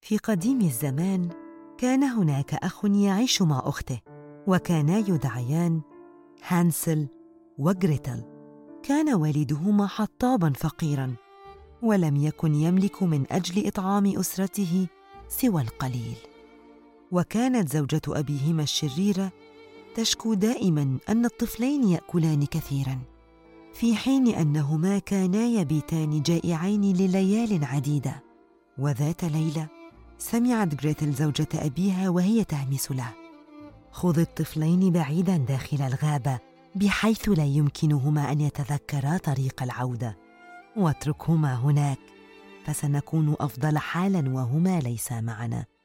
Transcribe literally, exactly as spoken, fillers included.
في قديم الزمان كان هناك أخ يعيش مع أخته، وكانا يدعيان هانسل وغريتل. كان والدهما حطاباً فقيراً، ولم يكن يملك من أجل إطعام أسرته سوى القليل. وكانت زوجة أبيهما الشريرة تشكو دائماً أن الطفلين يأكلان كثيراً، في حين أنهما كانا يبيتان جائعين لليال عديدة. وذات ليلة سمعت غريتل زوجة أبيها وهي تهمس له: خذ الطفلين بعيداً داخل الغابة بحيث لا يمكنهما أن يتذكرا طريق العودة، واتركهما هناك، فسنكون أفضل حالاً وهما ليسا معنا.